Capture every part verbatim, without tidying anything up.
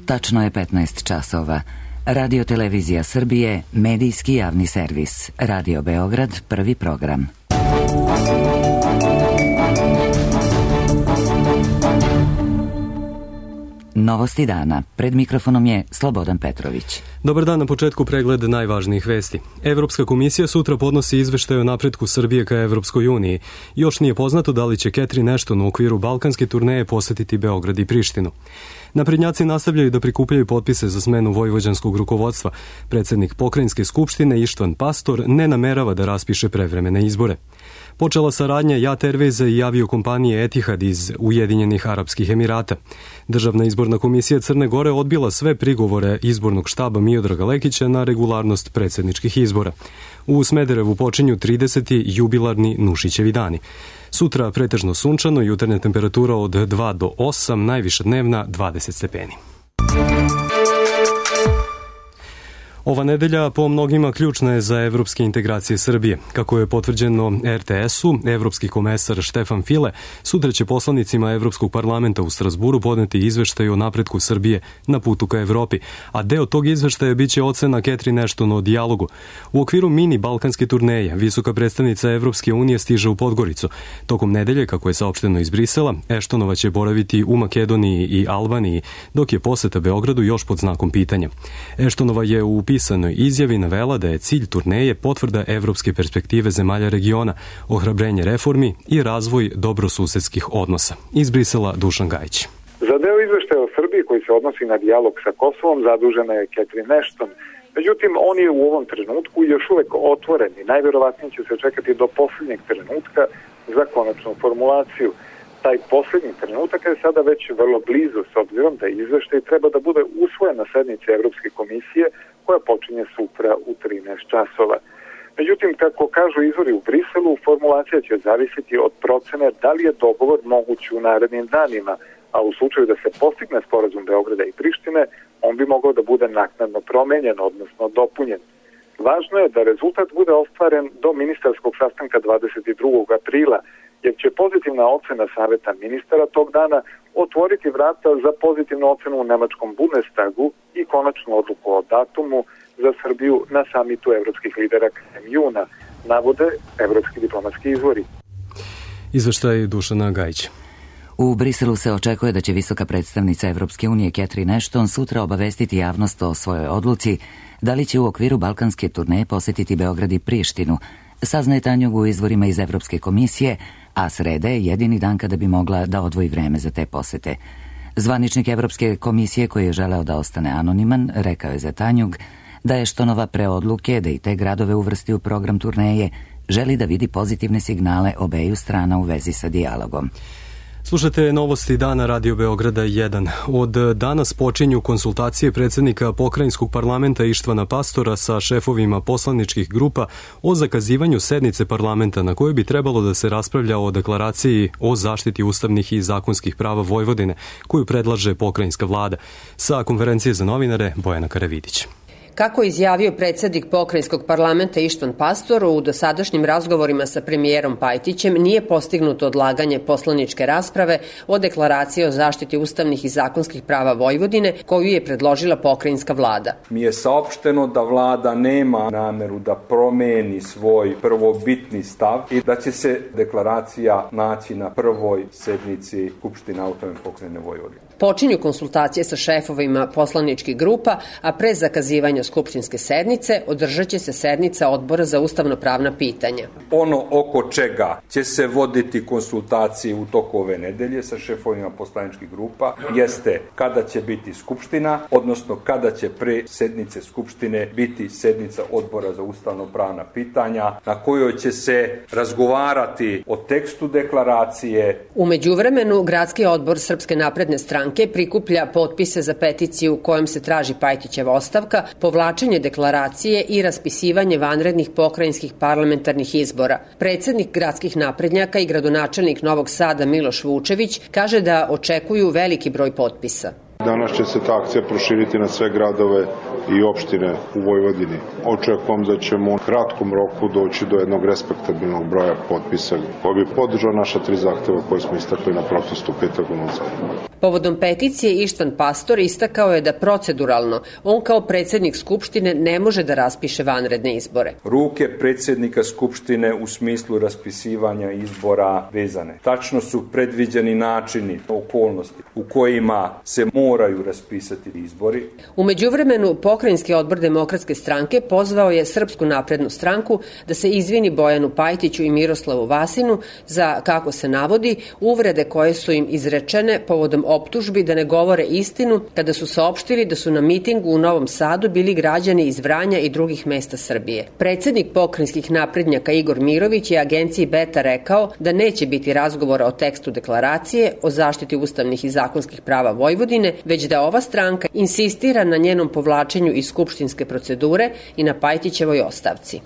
Tačno je petnaest časova. Radio Televizija Srbije, medijski javni servis. Radio Beograd, prvi program. Novosti dana. Pred mikrofonom je Slobodan Petrović. Dobar dan, na početku pregled najvažnijih vesti. Evropska komisija sutra podnosi izveštaj o napretku Srbije ka Evropskoj uniji. Još nije poznato da li će Catherine Ashton u okviru balkanske turneje posetiti Beograd i Prištinu. Naprednjaci nastavljaju da prikupljaju potpise za smenu vojvođanskog rukovodstva. Predsednik pokrajinske skupštine Ištvan Pastor ne namerava da raspiše prevremene izbore. Počela saradnja Jat Airwaysa i aviokompanije Etihad iz Ujedinjenih Arapskih Emirata. Državna izborna komisija Crne Gore odbila sve prigovore izbornog štaba Miodraga Lekića na regularnost predsjedničkih izbora. U Smederevu počinju trideseti jubilarni Nušićevi dani. Sutra pretežno sunčano, jutarnja temperatura od dva do osam, najviša dnevna dvadeset stepeni. Ova nedelja po mnogima ključna je za evropske integracije Srbije. Kako je potvrđeno er te esu, evropski komesar Štefan File sutra će poslanicima Evropskog parlamenta u Strasburu podneti izveštaj o napretku Srbije na putu ka Evropi, a deo tog izveštaja biće ocena Catherine Ashton o dijalogu. U okviru mini balkanske turneje visoka predstavnica Evropske unije stiže u Podgoricu. Tokom nedelje, kako je saopšteno iz Brisela, Ashtonova će boraviti u Makedoniji i Albaniji, dok je poseta Beogradu još pod znakom pitanja. Ashtonova je u pisanoj izjavi navela da je cilj turneje potvrda evropske perspektive zemalja regiona, ohrabrenje reformi i razvoj dobrosusedskih odnosa. Iz Brisela Dušan Gajić. Za deo izveštaja o Srbiji koji se odnosi na dijalog sa Kosovom zadužena je Catherine Ashton. Međutim, on je u ovom trenutku još uvek otvoren i najverovatnije će se čekati do posljednjeg trenutka za konačnu formulaciju. Taj posljednji trenutak je sada već vrlo blizu, s obzirom da izveštaj treba da bude usvojen na sednici Evropske komisije koja počinje sutra u trinaest časova. Međutim, kako kažu izvori u Briselu, formulacija će zavisiti od procene da li je dogovor moguć u narednim danima, a u slučaju da se postigne sporazum Beograda i Prištine, on bi mogao da bude naknadno promenjen, odnosno dopunjen. Važno je da rezultat bude ostvaren do ministarskog sastanka dvadeset drugog aprila, jer će pozitivna ocena saveta ministara tog dana otvoriti vrata za pozitivnu ocenu u nemačkom Bundestagu i konačnu odluku o datumu za Srbiju na samitu evropskih lidera krajem juna, navode evropski diplomatski izvori. Izveštaj Dušana Gajića. U Briselu se očekuje da će visoka predstavnica Evropske unije Catherine Ashton sutra obavestiti javnost o svojoj odluci da li će u okviru balkanske turneje posetiti Beograd i Prištinu. Saznaje Tanjug u izvorima iz Evropske komisije, a sreda je jedini dan kada bi mogla da odvoji vreme za te posete. Zvaničnik Evropske komisije, koji je želeo da ostane anoniman, rekao je za Tanjug da je Ashtonova pre odluke da i te gradove uvrsti u program turneje želi da vidi pozitivne signale obeju strana u vezi sa dijalogom. Slušajte novosti dana Radio Beograda jedan. Od danas počinju konsultacije predsjednika pokrajinskog parlamenta Ištvana Pastora sa šefovima poslaničkih grupa o zakazivanju sednice parlamenta na kojoj bi trebalo da se raspravlja o deklaraciji o zaštiti ustavnih i zakonskih prava Vojvodine koju predlaže pokrajinska vlada. Sa konferencije za novinare Bojana Karavidić. Kako je izjavio predsjednik pokrajinskog parlamenta Ištvan Pastor, u dosadašnjim razgovorima sa premijerom Pajtićem nije postignuto odlaganje poslaničke rasprave o deklaraciji o zaštiti ustavnih i zakonskih prava Vojvodine koju je predložila pokrajinska vlada. Mi je saopšteno da vlada nema nameru da promeni svoj prvobitni stav i da će se deklaracija naći na prvoj sednici Skupštine autonomne pokrajine Vojvodine. Počinju konsultacije sa šefovima poslaničkih grupa, a pre zakazivanja skupštinske sednice održat će se sednica Odbora za ustavno-pravna pitanja. Ono oko čega će se voditi konsultacije u toku ove nedelje sa šefovima poslaničkih grupa jeste kada će biti skupština, odnosno kada će pre sednice skupštine biti sednica Odbora za ustavno-pravna pitanja na kojoj će se razgovarati o tekstu deklaracije. U međuvremenu, Gradski odbor Srpske napredne stranke prikuplja potpise za peticiju kojom se traži Pajtićeva ostavka, povlačenje deklaracije i raspisivanje vanrednih pokrajinskih parlamentarnih izbora. Predsednik gradskih naprednjaka i gradonačelnik Novog Sada Miloš Vučević kaže da očekuju veliki broj potpisa. Danas će se ta akcija proširiti na sve gradove i opštine u Vojvodini. Očekujem da ćemo u kratkom roku doći do jednog respektabilnog broja potpisa koji bi podržao naša tri zahteva koje smo istakli na protestu petog unazad. Povodom peticije Ištvan Pastor istakao je da proceduralno on kao predsjednik Skupštine ne može da raspiše vanredne izbore. Ruke predsjednika Skupštine u smislu raspisivanja izbora vezane. Tačno su predviđeni načini, okolnosti u kojima se moraju raspisati izbori. U međuvremenu Pokrajinski odbor Demokratske stranke pozvao je Srpsku naprednu stranku da se izvini Bojanu Pajtiću i Miroslavu Vasinu za, kako se navodi, uvrede koje su im izrečene povodom optužbi da ne govore istinu kada su saopštili da su na mitingu u Novom Sadu bili građani iz Vranja i drugih mesta Srbije. Predsjednik pokrajinskih naprednjaka Igor Mirović je agenciji Beta rekao da neće biti razgovora o tekstu deklaracije o zaštiti ustavnih i zakonskih prava Vojvodine, već da ova stranka insistira na njenom povlačenju iz skupštinske procedure i na Pajtićevoj ostavci.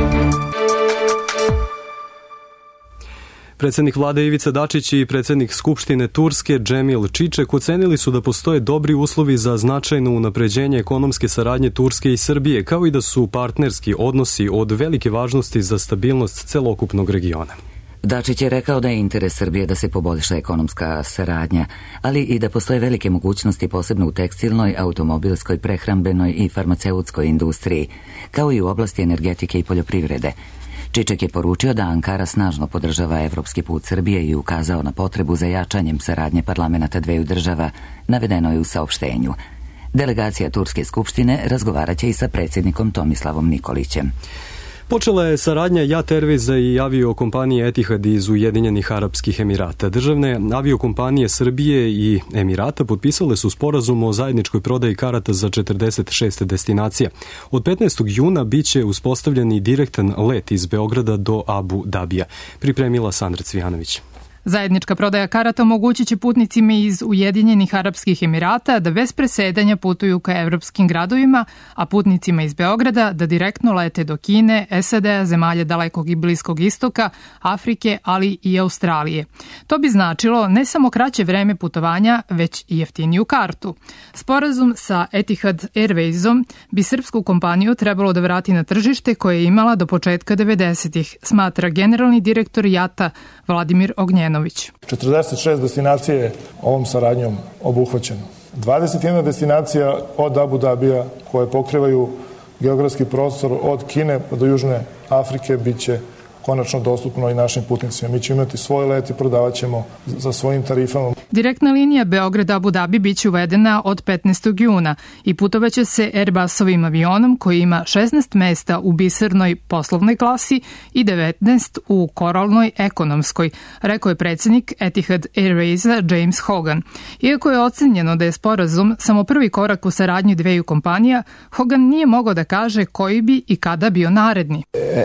Predsjednik vlade Ivica Dačić i predsjednik Skupštine Turske Cemil Çiçek ocenili su da postoje dobri uslovi za značajno unapređenje ekonomske saradnje Turske i Srbije, kao i da su partnerski odnosi od velike važnosti za stabilnost celokupnog regiona. Dačić je rekao da je interes Srbije da se poboljša ekonomska saradnja, ali i da postoje velike mogućnosti posebno u tekstilnoj, automobilskoj, prehrambenoj i farmaceutskoj industriji, kao i u oblasti energetike i poljoprivrede. Čiček je poručio da Ankara snažno podržava evropski put Srbije i ukazao na potrebu za jačanjem saradnje parlamenata dveju država, navedeno je u saopštenju. Delegacija Turske skupštine razgovaraće i sa predsjednikom Tomislavom Nikolićem. Počela je saradnja Jat Airwaysa i aviokompanije Etihad iz Ujedinjenih Arapskih Emirata. Državne aviokompanije Srbije i Emirata potpisale su sporazum o zajedničkoj prodaji karata za četrdeset šest destinacija. Od petnaestog juna biće uspostavljen i direktan let iz Beograda do Abu Dabija. Pripremila Sandra Cvijanović. Zajednička prodaja karata omogućit će putnicima iz Ujedinjenih Arapskih Emirata da bez presedanja putuju ka evropskim gradovima, a putnicima iz Beograda da direktno lete do Kine, S A D-a, zemalja Dalekog i Bliskog istoka, Afrike, ali i Australije. To bi značilo ne samo kraće vreme putovanja, već i jeftiniju kartu. Sporazum sa Etihad Airwaysom bi srpsku kompaniju trebalo da vrati na tržište koje je imala do početka devedesetih, smatra generalni direktor Jata Vladimir Ognjenović. četrdeset šest destinacija je ovom saradnjom obuhvaćeno. dvadeset jedna destinacija od Abu Dabija koje pokrivaju geografski prostor od Kine do Južne Afrike biće konačno dostupno i našim putnicima. Mi ćemo imati svoj let i prodavat ćemo za svojim tarifama. Direktna linija Beograd-Abu Dabi biće uvedena od petnaestog juna i putovaće se Airbusovim avionom koji ima šesnaest mesta u bisernoj poslovnoj klasi i devetnaest u koralnoj ekonomskoj, rekao je predsjednik Etihad Airwaysa James Hogan. Iako je ocenjeno da je sporazum samo prvi korak u saradnji dveju kompanija, Hogan nije mogao da kaže koji bi i kada bio naredni.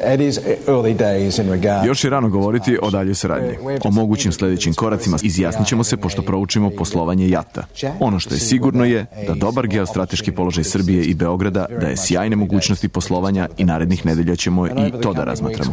Još je rano govoriti o daljoj saradnji. O mogućim sljedećim koracima izjasnit ćemo se pošto proučimo poslovanje Jata. Ono što je sigurno je da dobar geostrateški položaj Srbije i Beograda daje sjajne mogućnosti poslovanja i narednih nedelja ćemo i to da razmatramo.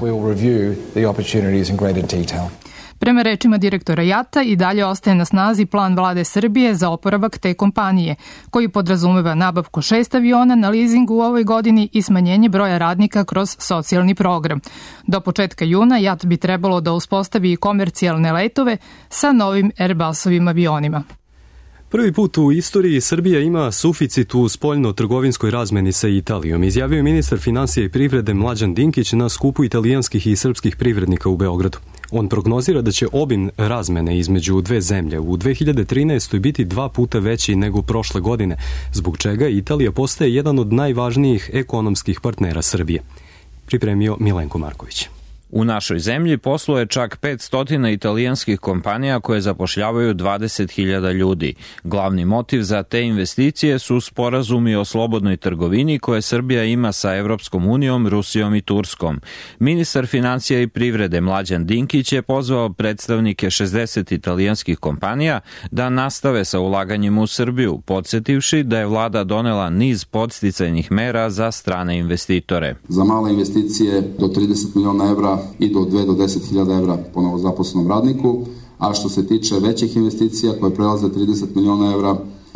Prema rečima direktora Jata i dalje ostaje na snazi plan vlade Srbije za oporavak te kompanije, koji podrazumeva nabavku šest aviona na leasingu u ovoj godini i smanjenje broja radnika kroz socijalni program. Do početka juna Jat bi trebalo da uspostavi komercijalne letove sa novim Airbusovim avionima. Prvi put u istoriji Srbija ima suficit u spoljno-trgovinskoj razmeni sa Italijom, izjavio je ministar financija i privrede Mlađan Dinkić na skupu italijanskih i srpskih privrednika u Beogradu. On prognozira da će obim razmene između dve zemlje u dve hiljade trinaestoj biti dva puta veći nego prošle godine, zbog čega Italija postaje jedan od najvažnijih ekonomskih partnera Srbije. Pripremio Milenko Marković. U našoj zemlji posluje čak petsto italijanskih kompanija koje zapošljavaju dvadeset hiljada ljudi. Glavni motiv za te investicije su sporazumi o slobodnoj trgovini koje Srbija ima sa Evropskom unijom, Rusijom i Turskom. Ministar financija i privrede Mlađan Dinkić je pozvao predstavnike šezdeset italijanskih kompanija da nastave sa ulaganjem u Srbiju, podsjetivši da je vlada donela niz podsticajnih mera za strane investitore. Za male investicije do trideset miliona evra i do dve do deset hiljada evra po novozaposlenom radniku, a što se tiče većih investicija koje prelaze trideset miliona evra,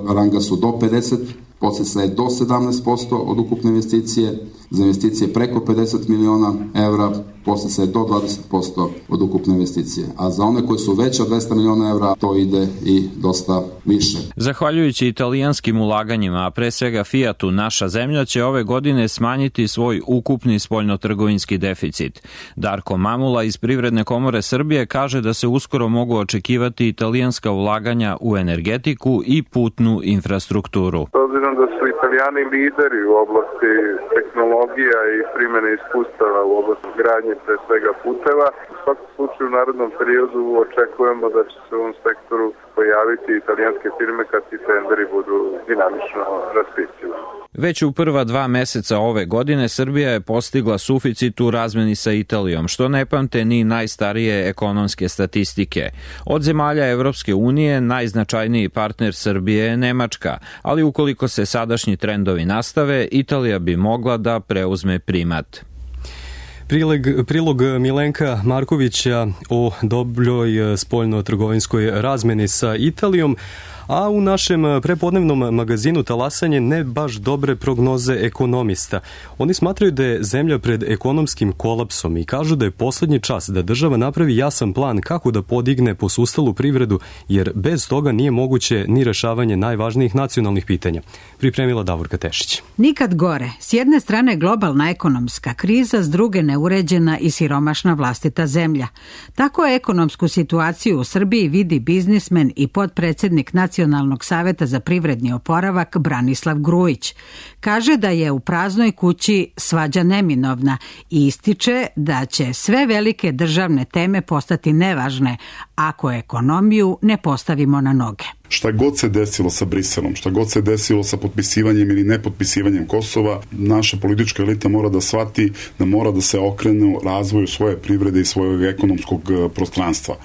ranga su do pedeset, podsticaj do sedamnaest posto od ukupne investicije, za investicije preko pedeset miliona evra, podsticaj do dvadeset posto od ukupne investicije. A za one koje su veće od dvesta miliona evra, to ide i dosta više. Zahvaljujući italijanskim ulaganjima, a pre svega Fiatu, naša zemlja će ove godine smanjiti svoj ukupni spoljnotrgovinski deficit. Darko Mamula iz Privredne komore Srbije kaže da se uskoro mogu očekivati italijanska ulaganja u energetiku i putnu infrastrukturu. Obzirom da su Italijani lideri u oblasti tehnologija i primjene iskustava u oblasti gradnje pre svega puteva, u svakom slučaju u narednom periodu očekujemo da će se u ovom sektoru pojaviti italijanske firme kad ti tenderi budu dinamično raspisivani. Već u prva dva meseca ove godine Srbija je postigla suficit u razmeni sa Italijom, što ne pamte ni najstarije ekonomske statistike. Od zemalja Evropske unije najznačajniji partner Srbije je Nemačka, ali ukoliko se sadašnji trendovi nastave, Italija bi mogla da preuzme primat. Prilog, prilog Milenka Markovića o dobroj spoljno-trgovinskoj razmeni sa Italijom, a u našem prepodnevnom magazinu Talasanje ne baš dobre prognoze ekonomista. Oni smatraju da je zemlja pred ekonomskim kolapsom i kažu da je poslednji čas da država napravi jasan plan kako da podigne posustalu privredu, jer bez toga nije moguće ni rešavanje najvažnijih nacionalnih pitanja. Pripremila Davorka Tešić. Nikad gore. S jedne strane globalna ekonomska kriza, s druge neuređena i siromašna vlastita zemlja. Tako ekonomsku situaciju u Srbiji vidi biznismen i potpredsednik Nacionalnog saveta za privredni oporavak Branislav Grujić. Kaže da je u praznoj kući svađa neminovna i ističe da će sve velike državne teme postati nevažne ako ekonomiju ne postavimo na noge. Šta god se desilo sa Briselom, šta god se desilo sa potpisivanjem ili nepotpisivanjem Kosova, naša politička elita mora da shvati da mora da se okrene u razvoju svoje privrede i svojeg ekonomskog prostranstva.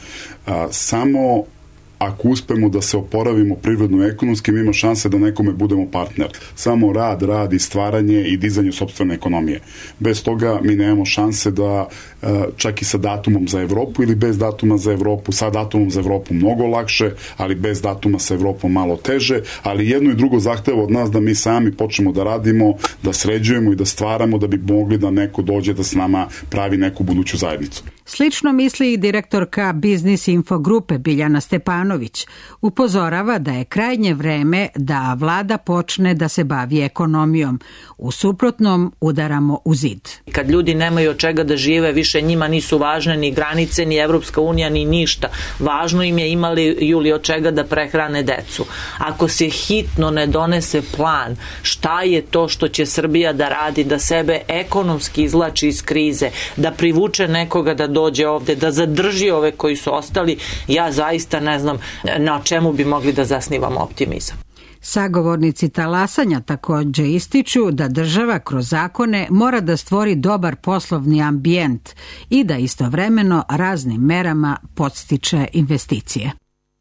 Samo ako uspemo da se oporavimo privredno ekonomski, ima šanse da nekome budemo partner. Samo rad, rad i stvaranje i dizanje sopstvene ekonomije. Bez toga mi nemamo šanse da čak i sa datumom za Evropu ili bez datuma za Evropu, sa datumom za Evropu mnogo lakše, ali bez datuma sa Evropom malo teže, ali jedno i drugo zahteva od nas da mi sami počnemo da radimo, da sređujemo i da stvaramo da bi mogli da neko dođe da s nama pravi neku buduću zajednicu. Slično misli i direktorka Biznis Info grupe Biljana Stepanović. Upozorava da je krajnje vreme da vlada počne da se bavi ekonomijom. U suprotnom udaramo u zid. Kad ljudi nemaju od čega da žive, više njima nisu važne ni granice, ni Evropska unija, ni ništa. Važno im je imali juli od čega da prehrane decu. Ako se hitno ne donese plan šta je to što će Srbija da radi, da sebe ekonomski izlači iz krize, da privuče nekoga da dođe ovde, da zadrži ove koji su ostali, ja zaista ne znam na čemu bi mogli da zasnivamo optimizam. Sagovornici talasanja takođe ističu da država kroz zakone mora da stvori dobar poslovni ambijent i da istovremeno raznim merama podstiče investicije.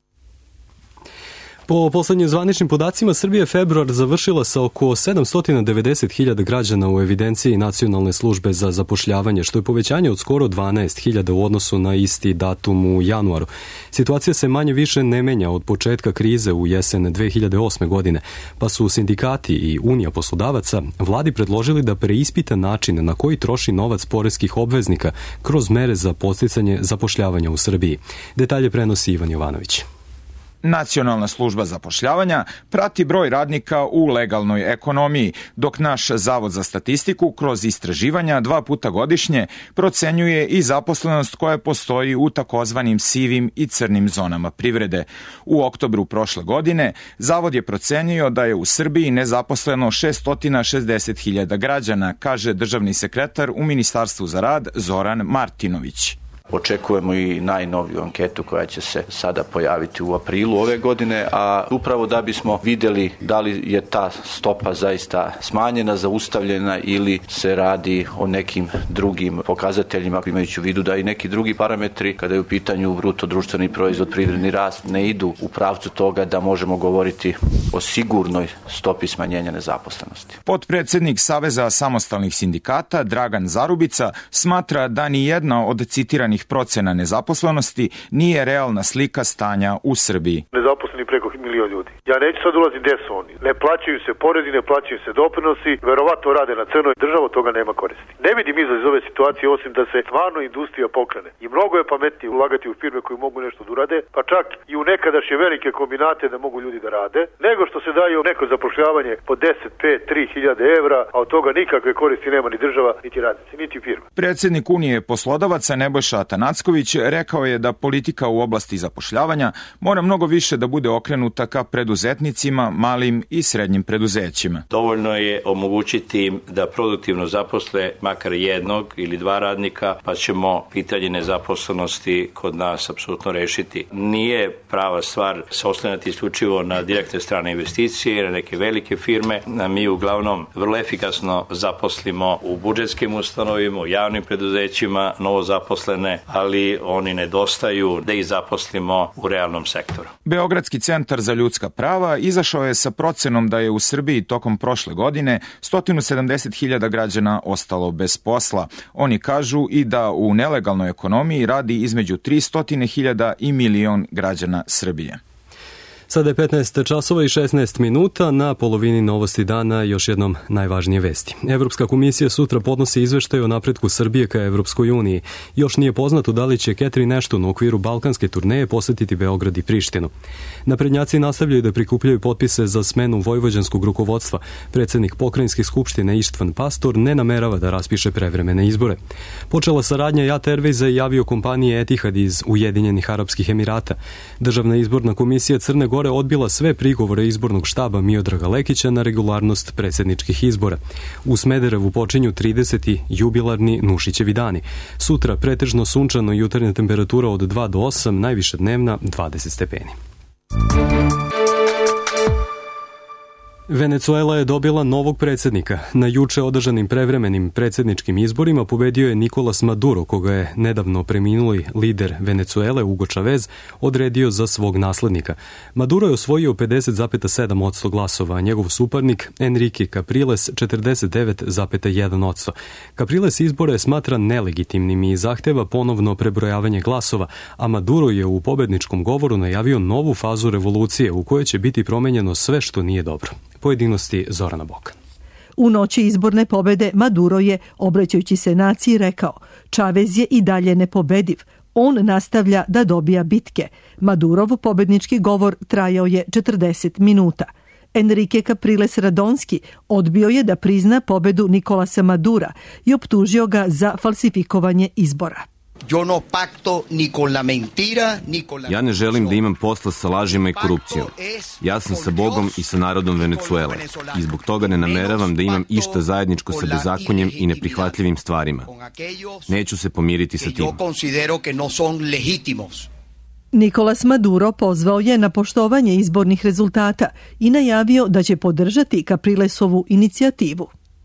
Po poslednjim zvaničnim podacima, Srbija je februar završila sa oko sedamsto devedeset hiljada građana u evidenciji Nacionalne službe za zapošljavanje, što je povećanje od skoro dvanaest hiljada u odnosu na isti datum u januaru. Situacija se manje više ne menja od početka krize u jesen dve hiljade osme. godine, pa su sindikati i Unija poslodavaca vladi predložili da preispita način na koji troši novac poreskih obveznika kroz mere za podsticanje zapošljavanja u Srbiji. Detalje prenosi Ivan Jovanović. Nacionalna služba zapošljavanja prati broj radnika u legalnoj ekonomiji, dok naš Zavod za statistiku kroz istraživanja dva puta godišnje procenjuje i zaposlenost koja postoji u takozvanim sivim i crnim zonama privrede. U oktobru prošle godine Zavod je procenio da je u Srbiji nezaposleno šesto šezdeset hiljada građana, kaže državni sekretar u Ministarstvu za rad Zoran Martinović. Očekujemo i najnoviju anketu koja će se sada pojaviti u aprilu ove godine, a upravo da bismo vidjeli da li je ta stopa zaista smanjena, zaustavljena ili se radi o nekim drugim pokazateljima, imajući u vidu da i neki drugi parametri, kada je u pitanju bruto društveni proizvod, privredni rast, ne idu u pravcu toga da možemo govoriti o sigurnoj stopi smanjenja nezaposlenosti. Potpredsednik Saveza samostalnih sindikata Dragan Zarubica smatra da ni jedna od citiranih procena nezaposlenosti nije realna slika stanja u Srbiji. Nezaposlenost zaposleni preko milion ljudi. Ja neću sad ulaziti gde su oni. Ne plaćaju se porezi, ne plaćaju se doprinosi, verovatno rade na crnoj, država od toga nema koristi. Ne vidim izlaz iz ove situacije osim da se stvarno industrija pokrene. I mnogo je pametnije ulagati u firme koje mogu nešto da urade, pa čak i u nekadašnje velike kombinate da mogu ljudi da rade, nego što se daju neko zapošljavanje po deset, pet, tri hiljade evra, a od toga nikakve koristi nema ni država, niti radnici, niti firma. Predsjednik Unije poslodavaca Nebojša Atanacković rekao je da politika u oblasti zapošljavanja mora mnogo više da bude okrenuta ka preduzetnicima, malim i srednjim preduzećima. Dovoljno je omogućiti im da produktivno zaposle makar jednog ili dva radnika, pa ćemo pitanje nezaposlenosti kod nas apsolutno rešiti. Nije prava stvar se oslanjati isključivo na direktne strane investicije, na neke velike firme. Mi uglavnom vrlo efikasno zaposlimo u budžetskim ustanovima, u javnim preduzećima, novo zaposlene, ali oni nedostaju da ih zaposlimo u realnom sektoru. Beogradski centar za ljudska prava izašao je sa procenom da je u Srbiji tokom prošle godine sto sedamdeset hiljada građana ostalo bez posla. Oni kažu i da u nelegalnoj ekonomiji radi između tristo hiljada i milion građana Srbije. Sada je petnaest časova i šesnaest minuta, na polovini Novosti dana još jednom najvažnije vesti. Evropska komisija sutra podnosi izveštaj o napretku Srbije ka Evropskoj uniji. Još nije poznato da li će Catherine Ashton u okviru balkanske turneje posetiti Beograd i Prištinu. Naprednjaci nastavljaju da prikupljaju potpise za smenu vojvođanskog rukovodstva. Predsednik pokrajinske skupštine Ištvan Pastor ne namerava da raspiše prevremene izbore. Počela saradnja Jat Airwaysa i aviokompanije Etihad iz Ujedinjenih Arapskih Emirata. Državna izborna komisija Crne Gore odbila sve prigovore izbornog štaba Miodraga Lekića na regularnost predsjedničkih izbora. U Smederevu počinju trideseti jubilarni Nušićevi dani. Sutra pretežno sunčano, jutarnja temperatura od dva do osam, najviša dnevna dvadeset stepeni. Venecuela je dobila novog predsjednika. Na juče održanim prevremenim predsjedničkim izborima pobedio je Nicolas Maduro, koga je nedavno preminuli lider Venecuele Hugo Chavez odredio za svog naslednika. Maduro je osvojio pedeset zarez sedam posto glasova, a njegov suparnik Enrique Capriles četrdeset devet zarez jedan posto. Capriles izbore smatra nelegitimnim i zahteva ponovno prebrojavanje glasova, a Maduro je u pobedničkom govoru najavio novu fazu revolucije u kojoj će biti promenjeno sve što nije dobro. Pojedinosti Zorana Bokan. U noći izborne pobede Maduro je, obraćajući se naciji, rekao: Chavez je i dalje nepobediv. On nastavlja da dobija bitke. Madurov pobednički govor trajao je četrdeset minuta. Enrique Capriles Radonski odbio je da prizna pobedu Nicolasa Madura i optužio ga za falsifikovanje izbora. Ja ne želim da imam posla sa lažima i korupcijom. Ja sam sa Bogom i sa narodom Venecuele i zbog toga ne nameravam da imam išta zajedničko sa bezakonjem i neprihvatljivim stvarima. Neću se pomiriti sa tim. Nicolas Maduro pozvao je na poštovanje izbornih rezultata i najavio da će podržati Caprilesovu inicijativu.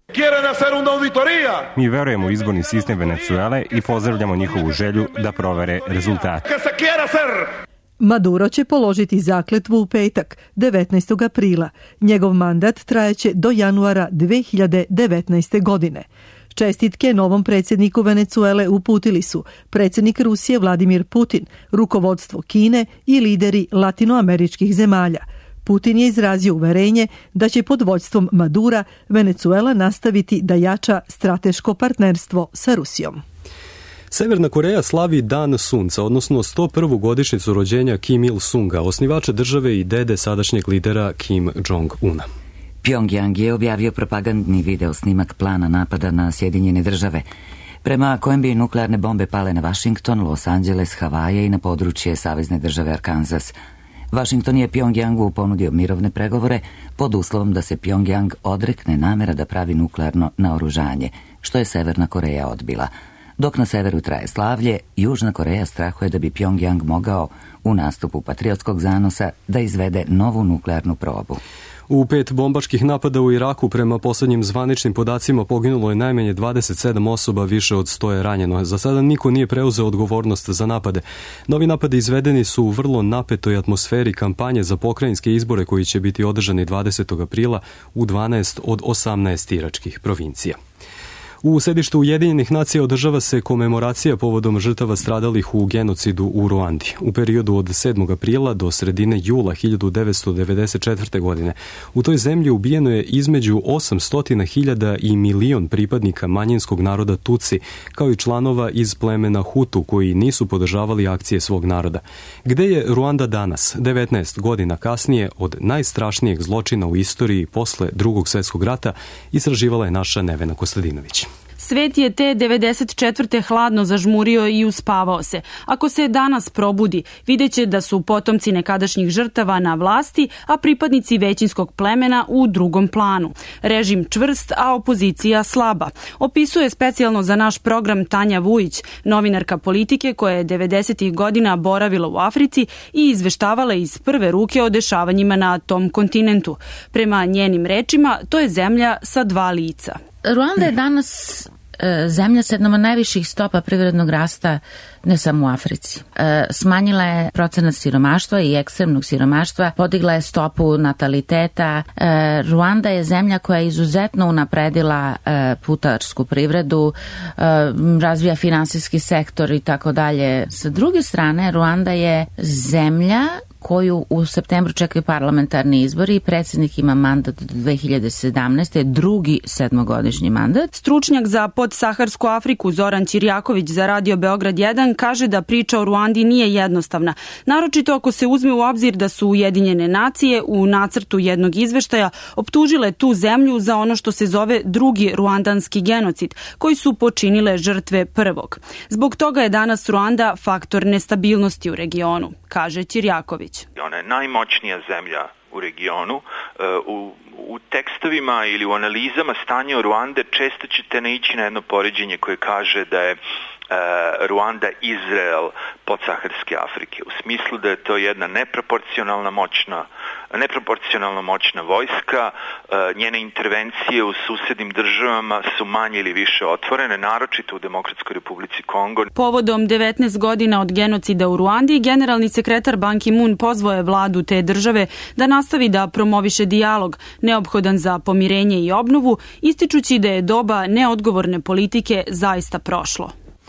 Mi verujemo u izborni sistem Venecuele i pozdravljamo njihovu želju da provere rezultate. Maduro će položiti zakletvu u petak, devetnaestog aprila. Njegov mandat trajaće do januara dve hiljade devetnaeste. godine. Čestitke novom predsjedniku Venecuele uputili su predsjednik Rusije Vladimir Putin, rukovodstvo Kine i lideri latinoameričkih zemalja. Putin je izrazio uverenje da će pod vođstvom Madura Venecuela nastaviti da jača strateško partnerstvo sa Rusijom. Severna Koreja slavi Dan sunca, odnosno sto prvu godišnjicu rođenja Kim Il-sunga, osnivača države i dede sadašnjeg lidera Kim Jong-una. Pyongyang je objavio propagandni video snimak plana napada na Sjedinjene države, prema kojem bi nuklearne bombe pale na Washington, Los Angeles, Havaje i na područje savezne države Arkansas. Washington je Pyongyangu ponudio mirovne pregovore pod uslovom da se Pyongyang odrekne namera da pravi nuklearno naoružanje, što je Severna Koreja odbila. Dok na severu traje slavlje, Južna Koreja strahuje da bi Pyongyang mogao u nastupu patriotskog zanosa da izvede novu nuklearnu probu. U pet bombaških napada u Iraku prema posljednjim zvaničnim podacima poginulo je najmanje dvadeset sedam osoba, više od sto je ranjeno. Za sada niko nije preuzeo odgovornost za napade. Novi napadi izvedeni su u vrlo napetoj atmosferi kampanje za pokrajinske izbore koji će biti održani dvadesetog aprila u dvanaest od osamnaest iračkih provincija. U sedištu Ujedinjenih nacija održava se komemoracija povodom žrtava stradalih u genocidu u Ruandi. U periodu od sedmog aprila do sredine jula hiljadu devetsto devedeset četvrte. godine u toj zemlji ubijeno je između osamsto hiljada i milion pripadnika manjinskog naroda Tutsi, kao i članova iz plemena Hutu koji nisu podržavali akcije svog naroda. Gde je Ruanda danas, devetnaest godina kasnije od najstrašnijeg zločina u istoriji posle Drugog svjetskog rata, istraživala je naša Nevena Kostadinović. Svet je te devedeset četvrte hladno zažmurio i uspavao se. Ako se danas probudi, videće da su potomci nekadašnjih žrtava na vlasti, a pripadnici većinskog plemena u drugom planu. Režim čvrst, a opozicija slaba. Opisuje specijalno za naš program Tanja Vujić, novinarka politike koja je devedesetih godina boravila u Africi i izveštavala iz prve ruke o dešavanjima na tom kontinentu. Prema njenim rečima, to je zemlja sa dva lica. Ruanda je danas e, zemlja s jednom od najviših stopa privrednog rasta ne samo u Africi. E, smanjila je procenat siromaštva i ekstremnog siromaštva, podigla je stopu nataliteta. E, Ruanda je zemlja koja je izuzetno unapredila e, putarsku privredu, e, razvija finansijski sektor i tako dalje. Sa druge strane, Ruanda je zemlja koju u septembru čekaju parlamentarni izbori i predsjednik ima mandat do dve hiljade sedamnaeste. drugi sedmogodišnji mandat. Stručnjak za podsaharsku Afriku Zoran Ćirjaković za Radio Beograd jedan kaže da priča o Ruandi nije jednostavna. Naročito ako se uzme u obzir da su Ujedinjene nacije u nacrtu jednog izveštaja optužile tu zemlju za ono što se zove drugi ruandanski genocid, koji su počinile žrtve prvog. Zbog toga je danas Ruanda faktor nestabilnosti u regionu, kaže Ćirjaković. Ona je najmoćnija zemlja u regionu. U, u tekstovima ili u analizama stanja Ruande često ćete naići na jedno poređenje koje kaže da je Ruanda Izrael podsaharske Afrike, u smislu da je to jedna neproporcionalna moćna neproporcionalno moćna vojska, njene intervencije u susednim državama su manje ili više otvorene, naročito u Demokratskoj Republici Kongo. Povodom devetnaest godina od genocida u Ruandi, generalni sekretar Ban Ki-moon pozvao je vladu te države da nastavi da promoviše dijalog, neophodan za pomirenje i obnovu, ističući da je doba neodgovorne politike zaista prošlo.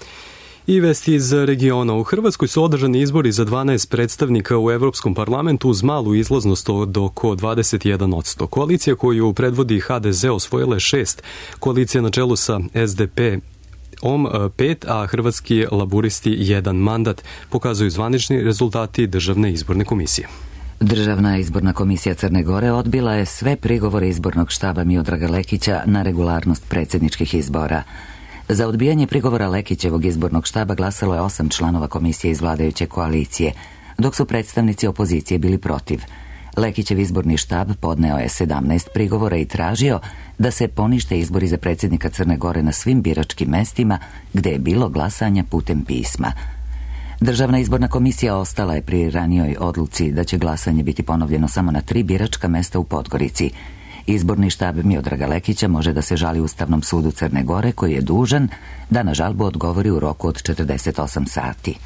I vesti iz regiona. U Hrvatskoj su održani izbori za dvanaest predstavnika u Evropskom parlamentu uz malu izlaznost od oko dvadeset jedan posto. Koalicija koju predvodi ha de ze osvojila je šest, koalicija na čelu sa es de pe om pet, a hrvatski laburisti jedan mandat, pokazuju zvanični rezultati Državne izborne komisije. Državna izborna komisija Crne Gore odbila je sve prigovore izbornog štaba Miodraga Lekića na regularnost predsjedničkih izbora. Za odbijanje prigovora Lekićevog izbornog štaba glasalo je osam članova komisije iz vladajuće koalicije, dok su predstavnici opozicije bili protiv. Lekićev izborni štab podneo je sedamnaest prigovora i tražio da se ponište izbori za predsjednika Crne Gore na svim biračkim mestima gde je bilo glasanja putem pisma. Državna izborna komisija ostala je pri ranijoj odluci da će glasanje biti ponovljeno samo na tri biračka mesta u Podgorici. Izborni štab Miodraga Lekića može da se žali Ustavnom sudu Crne Gore, koji je dužan da na žalbu odgovori u roku od četrdeset osam sati.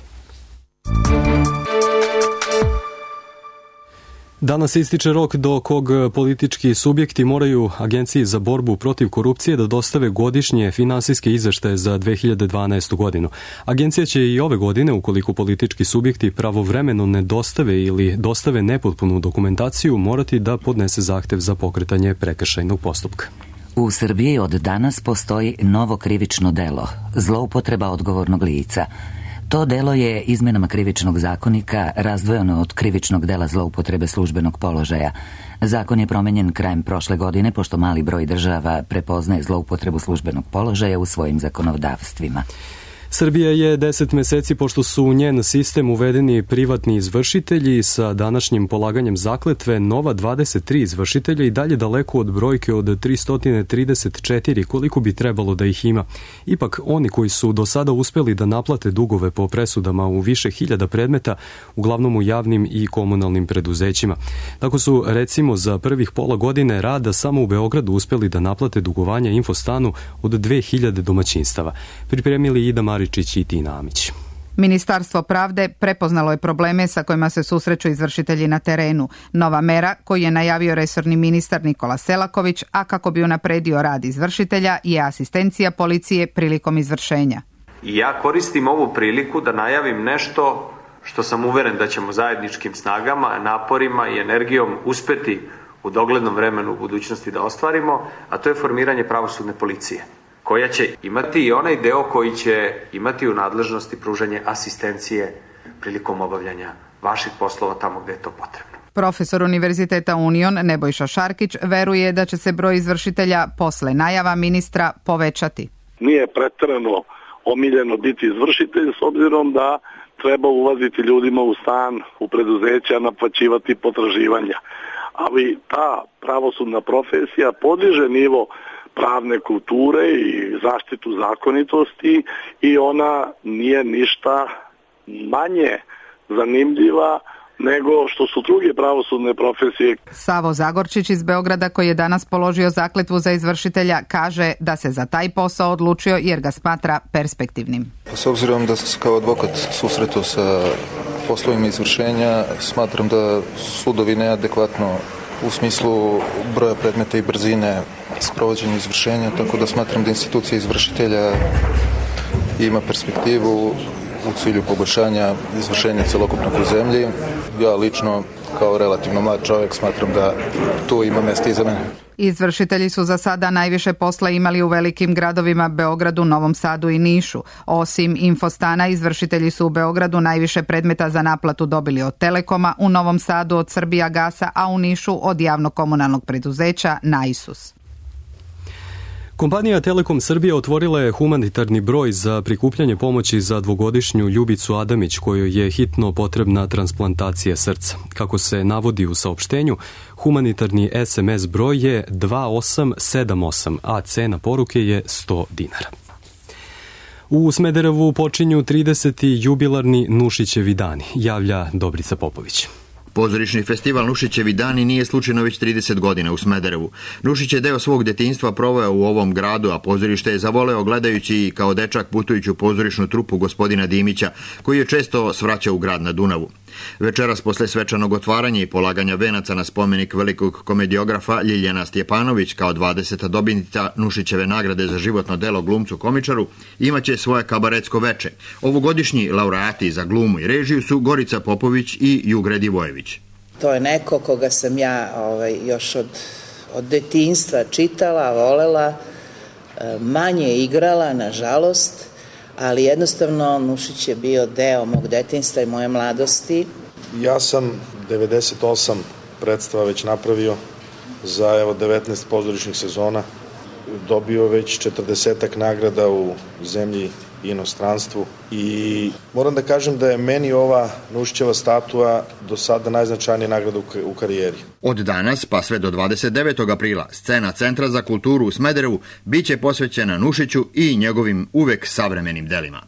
Danas ističe rok do kog politički subjekti moraju Agenciji za borbu protiv korupcije da dostave godišnje finansijske izveštaje za dve hiljade dvanaestu. godinu. Agencija će i ove godine, ukoliko politički subjekti pravovremeno ne dostave ili dostave nepotpunu dokumentaciju, morati da podnese zahtev za pokretanje prekršajnog postupka. U Srbiji od danas postoji novo krivično delo, zloupotreba odgovornog lica. To delo je izmenama krivičnog zakonika razdvojeno od krivičnog dela zloupotrebe službenog položaja. Zakon je promenjen krajem prošle godine, pošto mali broj država prepoznaje zloupotrebu službenog položaja u svojim zakonodavstvima. Srbija je deset meseci pošto su u njen sistem uvedeni privatni izvršitelji sa današnjim polaganjem zakletve nova dvadeset tri izvršitelja i dalje daleko od brojke od tristo trideset četiri koliko bi trebalo da ih ima. Ipak oni koji su do sada uspeli da naplate dugove po presudama u više hiljada predmeta, uglavnom u javnim i komunalnim preduzećima. Tako su recimo za prvih pola godine rada samo u Beogradu uspeli da naplate dugovanja Infostanu od dve hiljade domaćinstava. Pripremili Ida Maričić i Tina Amić. Ministarstvo pravde prepoznalo je probleme sa kojima se susreću izvršitelji na terenu. Nova mera koju je najavio resorni ministar Nikola Selaković, a kako bi unapredio rad izvršitelja, je asistencija policije prilikom izvršenja. I ja koristim ovu priliku da najavim nešto što sam uveren da ćemo zajedničkim snagama, naporima i energijom uspeti u doglednom vremenu u budućnosti da ostvarimo, a to je formiranje pravosudne policije, koja će imati i onaj deo koji će imati u nadležnosti pružanje asistencije prilikom obavljanja vaših poslova tamo gde je to potrebno. Profesor Univerziteta Union Nebojša Šarkić veruje da će se broj izvršitelja posle najava ministra povećati. Nije preterano omiljeno biti izvršitelj s obzirom da treba ulaziti ljudima u stan, u preduzeća, naplaćivati potraživanja. Ali ta pravosudna profesija podiže nivo pravne kulture i zaštitu zakonitosti i ona nije ništa manje zanimljiva nego što su druge pravosudne profesije. Savo Zagorčić iz Beograda, koji je danas položio zakletvu za izvršitelja, kaže da se za taj posao odlučio jer ga smatra perspektivnim. S obzirom da sam se kao advokat susretao sa poslovima izvršenja, smatram da sudovi neadekvatno u smislu broja predmeta i brzine sprovođenja izvršenja, tako da smatram da institucija izvršitelja ima perspektivu u cilju poboljšanja izvršenja celokupnog u zemlji. Ja lično, kao relativno mlad čovjek, smatram da tu ima mesta i za mene. Izvršitelji su za sada najviše posla imali u velikim gradovima Beogradu, Novom Sadu i Nišu. Osim Infostana, izvršitelji su u Beogradu najviše predmeta za naplatu dobili od Telekoma, u Novom Sadu od Srbijagasa, a u Nišu od javnog komunalnog preduzeća Naisus. Kompanija Telekom Srbije otvorila je humanitarni broj za prikupljanje pomoći za dvogodišnju Ljubicu Adamić, kojoj je hitno potrebna transplantacija srca. Kako se navodi u saopštenju, humanitarni es em es broj je dva osam sedam osam, a cena poruke je sto dinara. U Smederevu počinju trideseti jubilarni Nušićevi dani, javlja Dobrica Popović. Pozorišni festival Nušićevi dani nije slučajno već trideset godina u Smederevu. Nušić je deo svog detinjstva proveo u ovom gradu, a pozorište je zavoleo gledajući kao dečak putujući u pozorišnu trupu gospodina Dimića, koji je često svraćao u grad na Dunavu. Večeras posle svečanog otvaranja i polaganja venaca na spomenik velikog komediografa Ljiljana Stjepanović kao dvadeseta dobitnica Nušićeve nagrade za životno delo glumcu komičaru imaće svoje kabaretsko veče. Ovogodišnji laureati za glumu i režiju su Gorica Popović i Jugre Divojević. To je neko koga sam ja ovaj, još od, od detinjstva čitala, volela, manje igrala, nažalost, ali jednostavno Nušić je bio deo mog detinjstva i moje mladosti. Ja sam devedeset osam predstava već napravio za evo devetnaest pozorišnih sezona, dobio već četrdesetak nagrada u zemlji i inostranstvu i moram da kažem da je meni ova Nušićeva statua do sada najznačajnija nagrada u karijeri. Od danas pa sve do dvadeset devetog aprila scena Centra za kulturu u Smederevu biće posvećena Nušiću i njegovim uvek savremenim delima.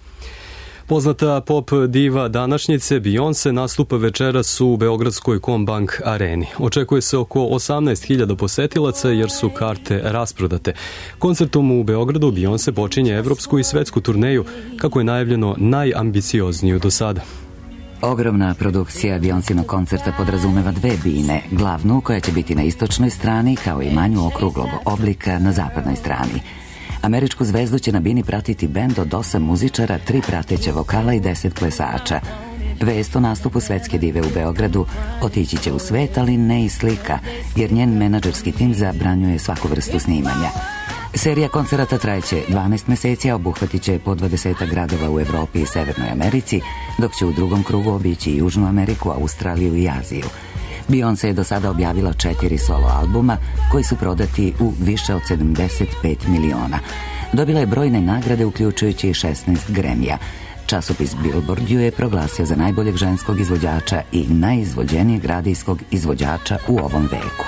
Poznata pop diva današnjice Beyoncé nastupa večeras u beogradskoj Combank areni. Očekuje se oko osamnaest hiljada posetilaca jer su karte rasprodate. Koncertom u Beogradu Beyoncé počinje evropsku i svetsku turneju, kako je najavljeno najambiciozniju do sada. Ogromna produkcija Beyoncénog koncerta podrazumeva dve bine, glavnu koja će biti na istočnoj strani kao i manju okruglog oblika na zapadnoj strani. Američku zvezdu će na bini pratiti bend od osam muzičara, tri prateća vokala i deset plesača. Vest o nastupu svetske dive u Beogradu otići će u svet, ali ne i slika, jer njen menadžerski tim zabranjuje svaku vrstu snimanja. Serija koncerata trajeće dvanaest meseci, a obuhvatit će po dvadeset gradova u Evropi i Severnoj Americi, dok će u drugom krugu obići i Južnu Ameriku, Australiju i Aziju. Beyoncé je do sada objavila četiri solo albuma koji su prodati u više od sedamdeset pet miliona. Dobila je brojne nagrade uključujući i šesnaest Grammy-a. Časopis Billboard ju je proglasio za najboljeg ženskog izvođača i najizvođenijeg radijskog izvođača u ovom veku.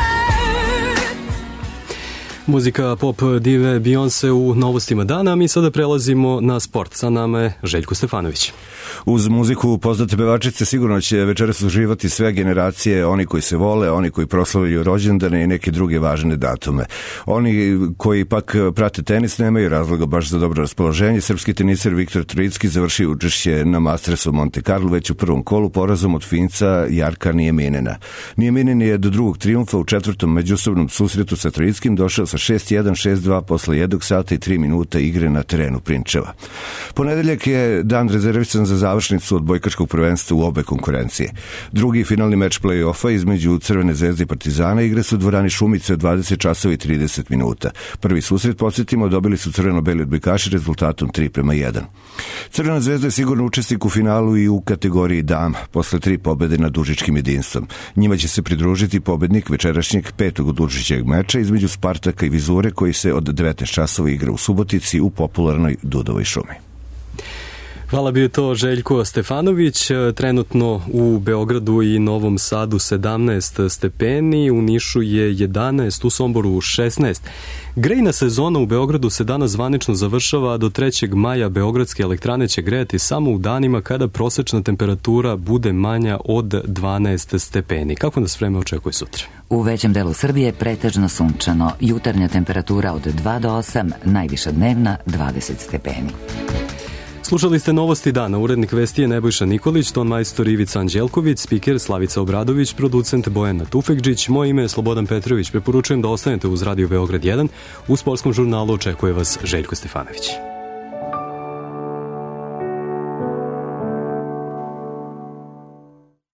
Muzika pop dive Beyoncé u novostima dana, mi sada prelazimo na sport. Sa nama je Željko Stefanović. Uz muziku poznate pevačice sigurno će večeras uživati sve generacije, oni koji se vole, oni koji proslavljaju rođendane i neke druge važne datume. Oni koji pak prate tenis nemaju razloga baš za dobro raspoloženje. Srpski teniser Viktor Trojicki završio učešće na Mastersu u Monte Carlo već u prvom kolu porazom od Finca Jarka Nijeminena. Nijeminen je do drugog trijumfa u četvrtom međusobnom susretu sa Trojickim došao sa šest jedan, šest dva posle jednog sata i tri minuta igre na terenu Prinčeva. Ponedeljak je dan rezervisan za završnicu odbojkaškog prvenstva u obe konkurencije. Drugi finalni meč play-offa između Crvene zvezde i Partizana igre su u dvorani Šumice od dvadeset časova i trideset minuta. Prvi susret, podsjetimo, dobili su crveno-beli odbojkaši rezultatom tri prema jedan. Crvena zvezda je sigurno učesnik u finalu i u kategoriji dama, posle tri pobede nad Užičkim jedinstvom. Njima će se pridružiti pobednik večerašnjeg petog odlučujućeg meča između Spartaka i Vizure, koji se od devetnaest časova igra u Subotici u popularnoj Dudovoj šumi. Hvala, bio to Željko Stefanović. Trenutno u Beogradu i Novom Sadu sedamnaest stepeni, u Nišu je jedanaest, u Somboru šesnaest. Grejna sezona u Beogradu se danas zvanično završava, a do trećeg maja beogradske elektrane će grejati samo u danima kada prosečna temperatura bude manja od dvanaest stepeni. Kako nas vreme očekuje sutra? U većem delu Srbije pretežno sunčano, jutarnja temperatura od dva do osam, najviša dnevna dvadeset stepeni. Slušali ste Novosti dana, urednik vesti je Nebojša Nikolić, ton majstor Ivica Anđelković, spiker Slavica Obradović, producent Bojana Tufekđić, moje ime je Slobodan Petrović. Preporučujem da ostanete uz Radio Beograd jedan, u sportskom žurnalu očekuje vas Željko Stefanović.